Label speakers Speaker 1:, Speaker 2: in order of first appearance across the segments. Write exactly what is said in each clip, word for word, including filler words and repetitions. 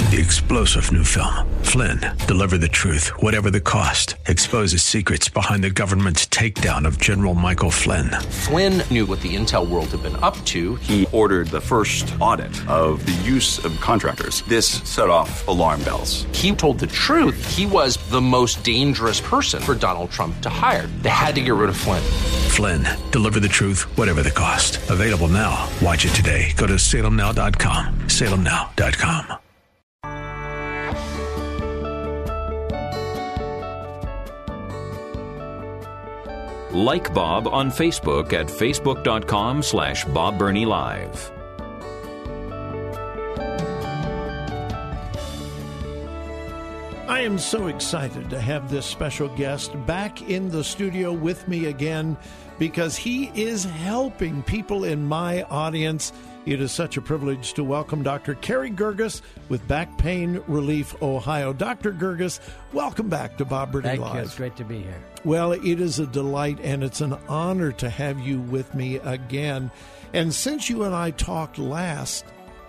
Speaker 1: The explosive new film, Flynn, deliver the truth, whatever the cost, exposes secrets behind the government's takedown of General Michael Flynn.
Speaker 2: Flynn knew what the intel world had been up to.
Speaker 3: He ordered the first audit of the use of contractors. This set off alarm bells.
Speaker 2: He told the truth. He was the most dangerous person for Donald Trump to hire. They had to get rid of Flynn.
Speaker 1: Flynn, deliver the truth, whatever the cost. Available now. Watch it today. Go to salem now dot com. salem now dot com.
Speaker 4: Like Bob on Facebook at facebook.com slash Bob Burney Live.
Speaker 5: I am so excited to have this special guest back in the studio with me again because he is helping people in my audience. It is such a privilege to welcome Doctor Carey Girgis with Back Pain Relief Ohio. Doctor Girgis, welcome back to Bob Burney
Speaker 6: Thank
Speaker 5: Live.
Speaker 6: you. It's great to be here.
Speaker 5: Well, it is a delight and it's an honor to have you with me again. And since you and I talked last,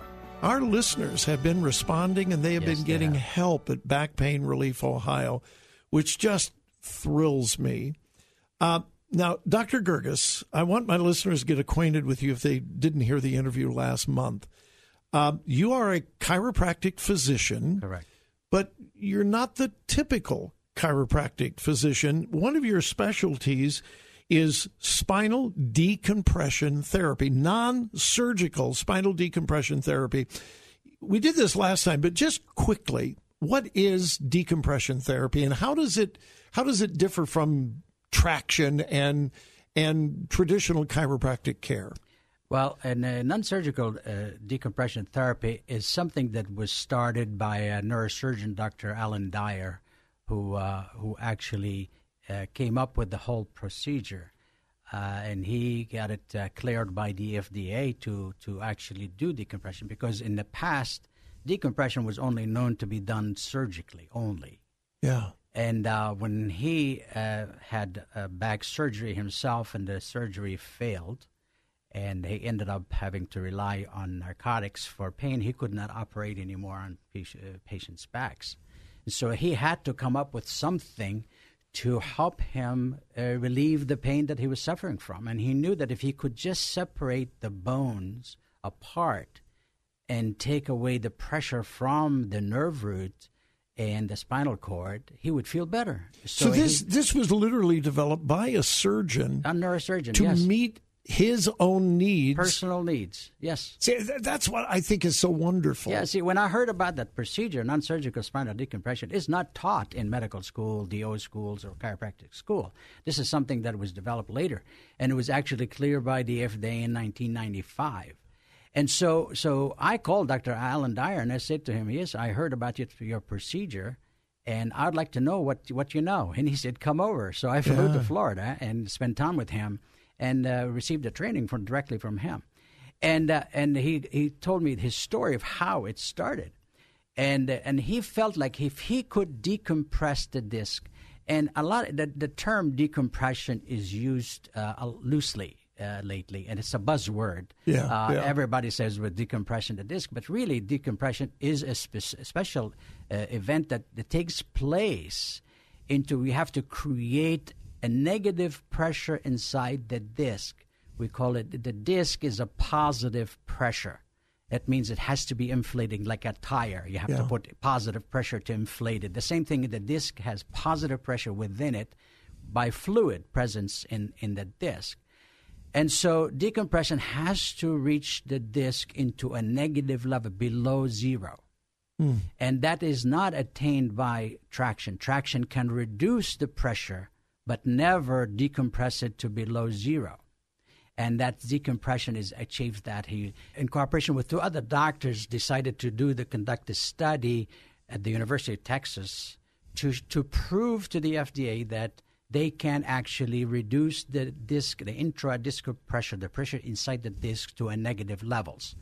Speaker 5: our listeners have been responding and they have
Speaker 6: Yes,
Speaker 5: been getting
Speaker 6: they have.
Speaker 5: help at Back Pain Relief Ohio, which just thrills me. Uh, now, Doctor Girgis, I want my listeners to get acquainted with you if they didn't hear the interview last month. Uh, you are a chiropractic physician.
Speaker 6: Correct.
Speaker 5: But you're not the typical chiropractic physician. One of your specialties is spinal decompression therapy, non-surgical spinal decompression therapy. We did this last time, but just quickly, what is decompression therapy and how does it how does it differ from traction and and traditional chiropractic care?
Speaker 6: Well, and uh, non-surgical uh, decompression therapy is something that was started by a neurosurgeon, Doctor Alan Dyer, who uh, who actually uh, came up with the whole procedure, uh, and he got it uh, cleared by the F D A to to actually do decompression because in the past, decompression was only known to be done surgically only.
Speaker 5: Yeah.
Speaker 6: And uh, when he uh, had uh, back surgery himself and the surgery failed, and he ended up having to rely on narcotics for pain, he could not operate anymore on patient, uh, patients' backs. And so he had to come up with something to help him uh, relieve the pain that he was suffering from. And he knew that if he could just separate the bones apart and take away the pressure from the nerve root and the spinal cord, he would feel better.
Speaker 5: So,
Speaker 6: So,
Speaker 5: this
Speaker 6: he,
Speaker 5: this was literally developed by a surgeon
Speaker 6: a neurosurgeon,
Speaker 5: to
Speaker 6: yes.
Speaker 5: meet his own needs.
Speaker 6: Personal needs, yes.
Speaker 5: See, th- that's what I think is so wonderful.
Speaker 6: Yeah, see, when I heard about that procedure, non-surgical spinal decompression, is not taught in medical school, D O schools, or chiropractic school. This is something that was developed later, and it was actually cleared by the F D A in nineteen ninety-five. And so so I called Doctor Alan Dyer, and I said to him, yes, I heard about your, your procedure, and I'd like to know what what you know. And he said, come over. So I flew
Speaker 5: Yeah.
Speaker 6: to Florida and spent time with him and uh, received the training from directly from him. And uh, and he, he told me his story of how it started. And uh, and he felt like if he could decompress the disc, and a lot the, the term decompression is used uh, loosely uh, lately, and it's a buzzword.
Speaker 5: Yeah,
Speaker 6: uh,
Speaker 5: yeah.
Speaker 6: Everybody says with decompression the disc, but really decompression is a spe- special uh, event that, that takes place into we have to create a negative pressure inside the disc. We call it, the disc is a positive pressure. That means it has to be inflating like a tire. You have
Speaker 5: Yeah.
Speaker 6: to put positive pressure to inflate it. The same thing, the disc has positive pressure within it by fluid presence in, in the disc. And so decompression has to reach the disc into a negative level below zero. Mm. And that is not attained by traction. Traction can reduce the pressure but never decompress it to below zero. And that decompression is achieved that he, in cooperation with two other doctors, decided to do the conduct a study at the University of Texas to to prove to the F D A that they can actually reduce the disc, the intra-discal pressure, the pressure inside the disc to a negative levels.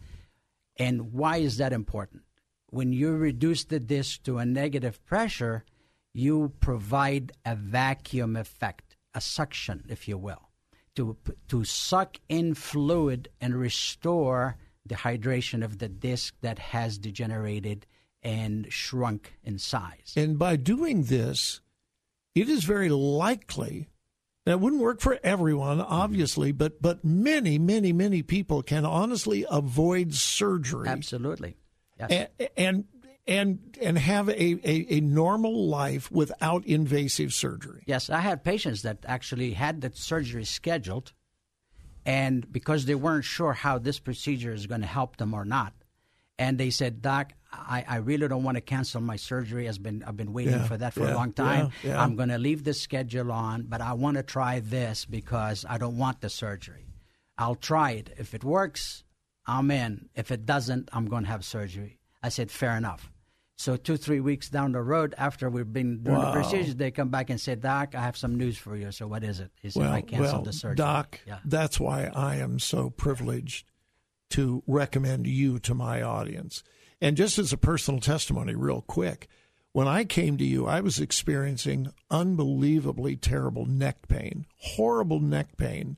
Speaker 6: And why is that important? When you reduce the disc to a negative pressure, you provide a vacuum effect, a suction, if you will, to to suck in fluid and restore the hydration of the disc that has degenerated and shrunk in size.
Speaker 5: And by doing this, it is very likely, that it wouldn't work for everyone, obviously, but but many, many, many people can honestly avoid surgery.
Speaker 6: Absolutely. Yes.
Speaker 5: And and and, and have a, a, a normal life without invasive surgery.
Speaker 6: Yes, I had patients that actually had the surgery scheduled, and because they weren't sure how this procedure is going to help them or not, and they said, Doc, I, I really don't want to cancel my surgery. I've been, I've been waiting
Speaker 5: yeah,
Speaker 6: for that for
Speaker 5: yeah,
Speaker 6: a long time.
Speaker 5: Yeah, yeah.
Speaker 6: I'm going to leave the schedule on, but I want to try this because I don't want the surgery. I'll try it. If it works, I'm in. If it doesn't, I'm going to have surgery. I said, fair enough. So two, three weeks down the road, after we've been doing
Speaker 5: wow.
Speaker 6: the procedures, they come back and say, Doc, I have some news for you. So what is it? He said,
Speaker 5: well,
Speaker 6: I canceled
Speaker 5: well,
Speaker 6: the surgery.
Speaker 5: Doc,
Speaker 6: yeah.
Speaker 5: that's why I am so privileged to recommend you to my audience. And just as a personal testimony, real quick, when I came to you, I was experiencing unbelievably terrible neck pain, horrible neck pain.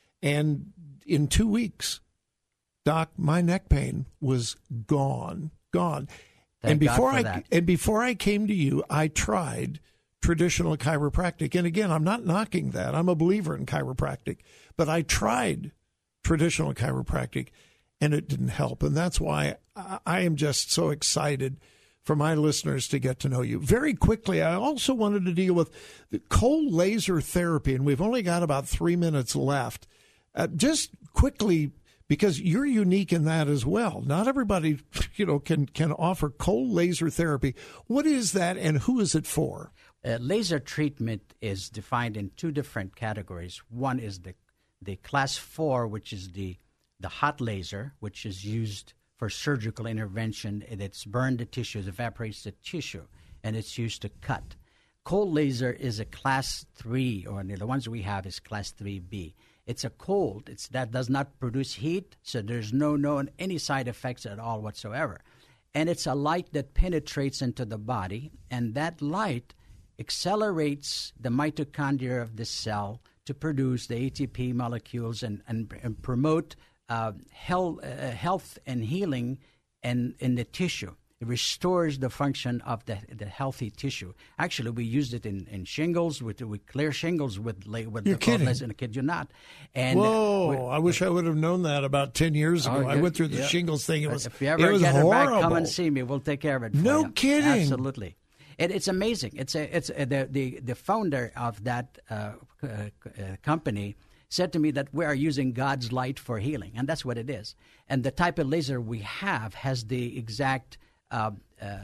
Speaker 5: And in two weeks, Doc, my neck pain was gone, gone.
Speaker 6: Thank
Speaker 5: and before
Speaker 6: God for
Speaker 5: I
Speaker 6: that.
Speaker 5: and before I came to you, I tried traditional chiropractic. And again, I'm not knocking that. I'm a believer in chiropractic. But I tried traditional chiropractic, and it didn't help. And that's why I am just so excited for my listeners to get to know you. Very quickly, I also wanted to deal with the cold laser therapy, and we've only got about three minutes left. Uh, just quickly, because you're unique in that as well. Not everybody, you know, can, can offer cold laser therapy. What is that, and who is it for?
Speaker 6: Uh, laser treatment is defined in two different categories. One is the the class four, which is the the hot laser, which is used for surgical intervention. It's burned the tissues, evaporates the tissue, and it's used to cut. Cold laser is a class three, or the ones we have is class three B. It's a cold. It's that does not produce heat, so there's no known any side effects at all whatsoever. And it's a light that penetrates into the body, and that light accelerates the mitochondria of the cell to produce the A T P molecules and, and, and promote uh, health, uh, health and healing in, in the tissue. It restores the function of the the healthy tissue. Actually, we used it in, in shingles. We, we clear shingles with with
Speaker 5: You're
Speaker 6: the
Speaker 5: kidding.
Speaker 6: laser. I kid you not. And
Speaker 5: Whoa!
Speaker 6: we,
Speaker 5: I wish I would have known that about ten years ago.
Speaker 6: Oh,
Speaker 5: I went through the
Speaker 6: yeah.
Speaker 5: shingles thing. It was
Speaker 6: if you ever
Speaker 5: it was
Speaker 6: get
Speaker 5: horrible.
Speaker 6: it back, come and see me. We'll take care of it. For
Speaker 5: No
Speaker 6: you.
Speaker 5: kidding.
Speaker 6: Absolutely. It, it's amazing. It's a, it's a, the, the the founder of that uh, uh, company said to me that we are using God's light for healing, and that's what it is. And the type of laser we have has the exact uh, uh,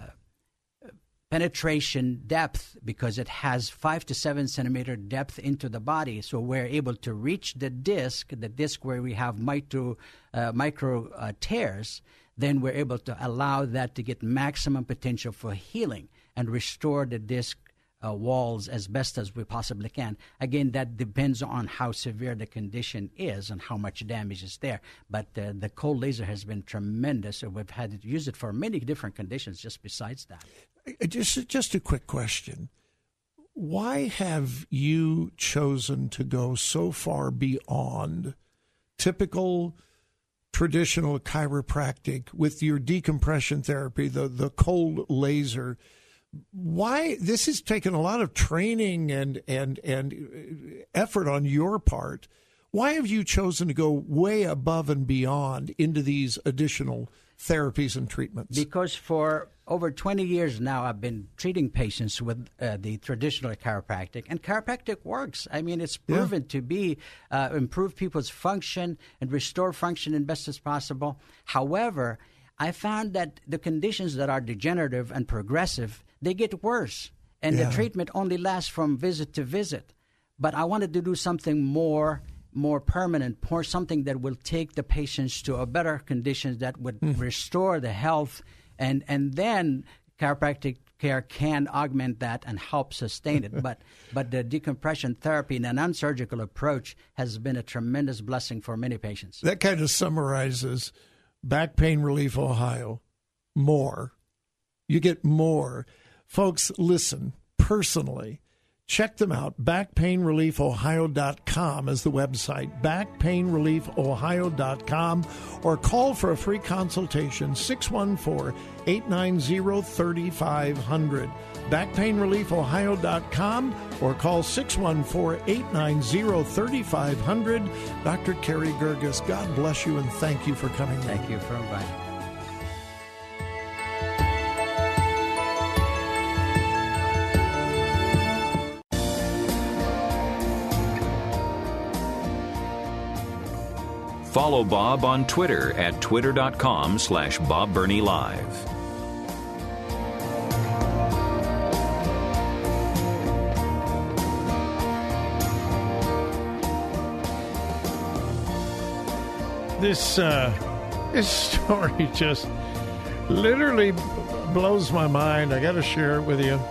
Speaker 6: penetration depth because it has five to seven centimeter depth into the body, so we're able to reach the disc, the disc where we have micro uh, micro uh, tears. Then we're able to allow that to get maximum potential for healing and restore the disc uh, walls as best as we possibly can. Again, that depends on how severe the condition is and how much damage is there. But uh, the cold laser has been tremendous. So we've had to use it for many different conditions just besides that.
Speaker 5: Just, just a quick question. Why have you chosen to go so far beyond typical traditional chiropractic with your decompression therapy, the, the cold laser? Why this has taken a lot of training and, and, and effort on your part. Why have you chosen to go way above and beyond into these additional therapies and treatments?
Speaker 6: Because for over twenty years now, I've been treating patients with uh, the traditional chiropractic, and chiropractic works. I mean, it's proven yeah. to be uh, improve people's function and restore function as best as possible. However, I found that the conditions that are degenerative and progressive, they get worse, and yeah. the treatment only lasts from visit to visit. But I wanted to do something more more permanent, more something that will take the patients to a better conditions that would mm. restore the health, and, and then chiropractic care can augment that and help sustain it. but but the decompression therapy and a non-surgical approach has been a tremendous blessing for many patients.
Speaker 5: That kind of summarizes Back Pain Relief Ohio. More. You get more. Folks, listen, personally, Check them out. back pain relief ohio dot com is the website. back pain relief ohio dot com, or call for a free consultation, six one four, eight nine zero, three five zero zero. back pain relief ohio dot com, or call six one four, eight nine zero, three five zero zero. Doctor Kerry Girgis, God bless you and thank you for coming.
Speaker 6: Thank you for inviting me.
Speaker 4: Follow Bob on Twitter at twitter.com slash Bob Burney Live.
Speaker 5: This, uh, this story just literally blows my mind. I got to share it with you.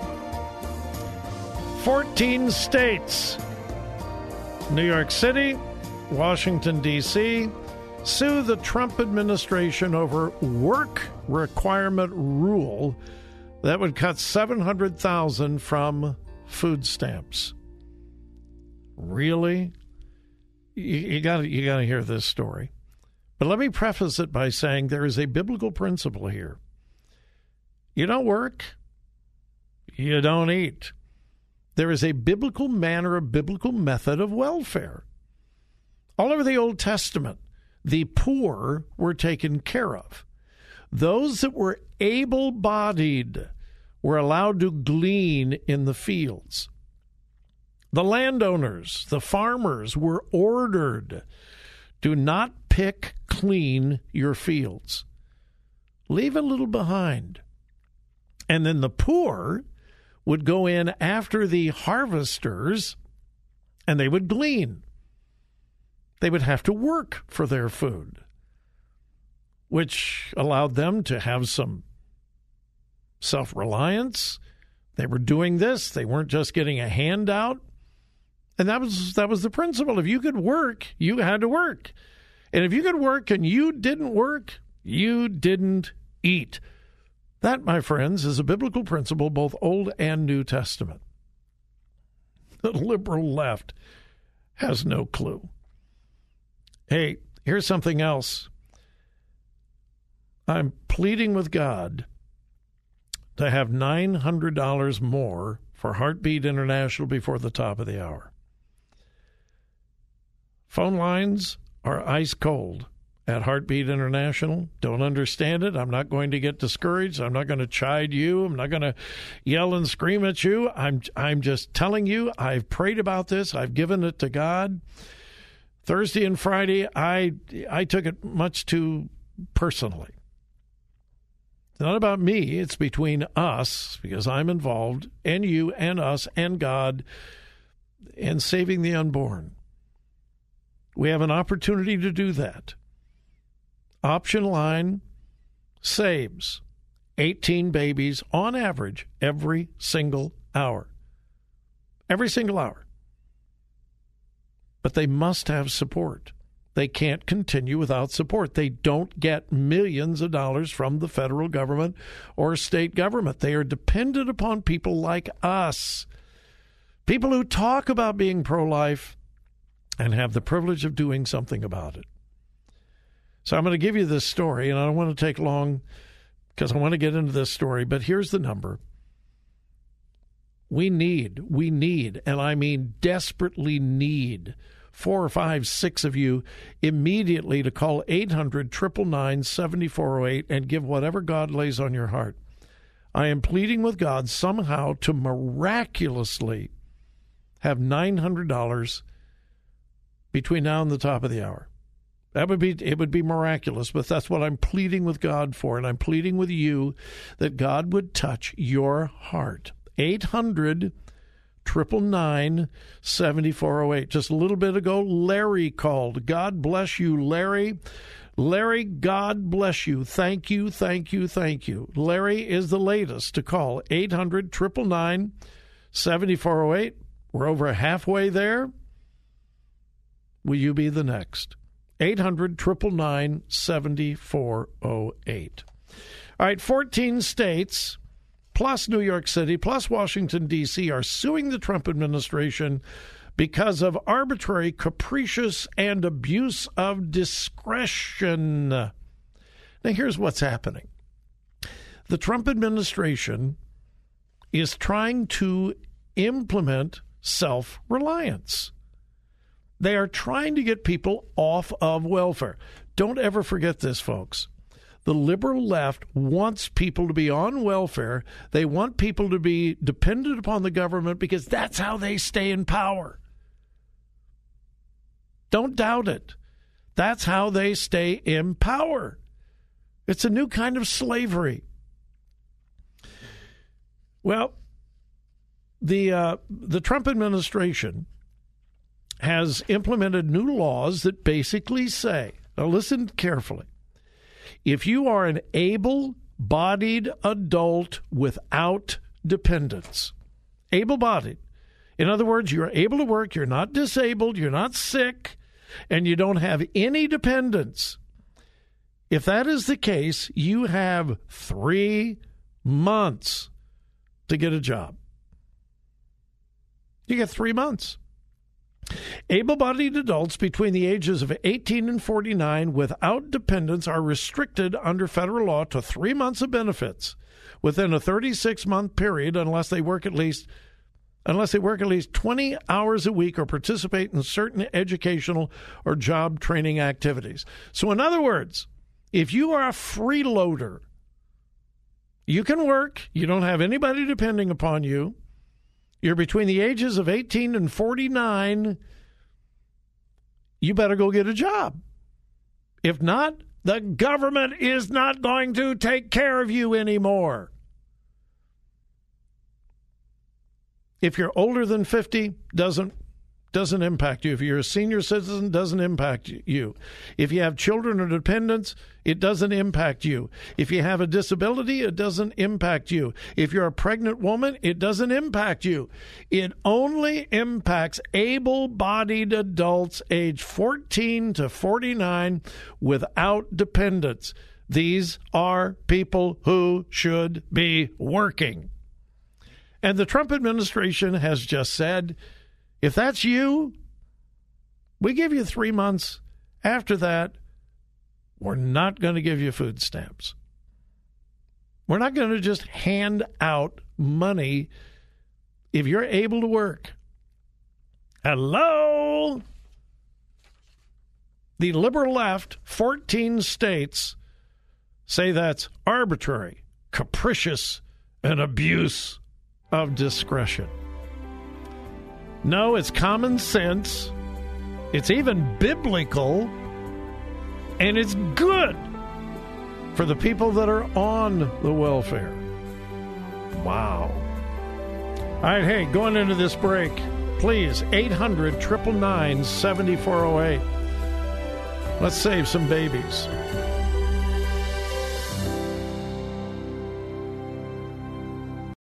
Speaker 5: fourteen states, New York City, Washington, D C, sue the Trump administration over work requirement rule that would cut seven hundred thousand dollars from food stamps. Really? You got you got to hear this story. But let me preface it by saying there is a biblical principle here. You don't work, you don't eat. There is a biblical manner, a biblical method of welfare. All over the Old Testament, the poor were taken care of. Those that were able-bodied were allowed to glean in the fields. The landowners, the farmers, were ordered, do not pick clean your fields. Leave a little behind. And then the poor would go in after the harvesters, and they would glean. They would have to work for their food, which allowed them to have some self-reliance. They were doing this. They weren't just getting a handout. And that was that was the principle. If you could work, you had to work. And if you could work and you didn't work, you didn't eat. That, my friends, is a biblical principle, both Old and New Testament. The liberal left has no clue. Hey, here's something else. I'm pleading with God to have nine hundred dollars more for Heartbeat International before the top of the hour. Phone lines are ice cold at Heartbeat International. Don't understand it. I'm not going to get discouraged. I'm not going to chide you. I'm not going to yell and scream at you. I'm I'm just telling you, I've prayed about this. I've given it to God. Thursday and Friday, I I took it much too personally. It's not about me. It's between us, because I'm involved, and you, and us, and God, and saving the unborn. We have an opportunity to do that. Option line saves eighteen babies on average every single hour. Every single hour. But they must have support. They can't continue without support. They don't get millions of dollars from the federal government or state government. They are dependent upon people like us, people who talk about being pro-life and have the privilege of doing something about it. So I'm going to give you this story, and I don't want to take long because I want to get into this story, but here's the number. We need, we need, and I mean desperately need, four or five, six of you immediately to call eight hundred, nine nine nine, seven four zero eight and give whatever God lays on your heart. I am pleading with God somehow to miraculously have nine hundred dollars between now and the top of the hour. That would be, it would be miraculous, but that's what I'm pleading with God for, and I'm pleading with you that God would touch your heart. eight hundred, nine nine nine, seven four zero eight. Just a little bit ago, Larry called. God bless you, Larry. Larry, God bless you. Thank you, thank you, thank you. Larry is the latest to call. eight hundred, nine nine nine, seven four zero eight. We're over halfway there. Will you be the next? eight hundred, nine nine nine, seven four zero eight. All right, fourteen states plus New York City, plus Washington, D C are suing the Trump administration because of arbitrary, capricious, and abuse of discretion. Now, here's what's happening. The Trump administration is trying to implement self-reliance. They are trying to get people off of welfare. Don't ever forget this, folks. The liberal left wants people to be on welfare. They want people to be dependent upon the government because that's how they stay in power. Don't doubt it. That's how they stay in power. It's a new kind of slavery. Well, the uh, the Trump administration has implemented new laws that basically say, now listen carefully, if you are an able-bodied adult without dependence, able-bodied, in other words, you're able to work, you're not disabled, you're not sick, and you don't have any dependence. If that is the case, you have three months to get a job. You get three months. Able-bodied adults between the ages of eighteen and forty-nine without dependents are restricted under federal law to three months of benefits within a thirty-six month period unless they work at least unless they work at least twenty hours a week or participate in certain educational or job training activities. So in other words, if you are a freeloader, you can work, you don't have anybody depending upon you, you're between the ages of eighteen and forty-nine, you better go get a job. If not, the government is not going to take care of you anymore. If you're older than fifty, doesn't doesn't impact you. If you're a senior citizen, doesn't impact you. If you have children or dependents, it doesn't impact you. If you have a disability, it doesn't impact you. If you're a pregnant woman, it doesn't impact you. It only impacts able-bodied adults age fourteen to forty-nine without dependents. These are people who should be working. And the Trump administration has just said, if that's you, we give you three months. After that, we're not going to give you food stamps. We're not going to just hand out money if you're able to work. Hello? The liberal left, fourteen states, say that's arbitrary, capricious, and abuse of discretion. No, it's common sense. It's even biblical. And it's good for the people that are on the welfare. Wow. All right, hey, going into this break, please, eight hundred, nine nine nine, seven four zero eight. Let's save some babies.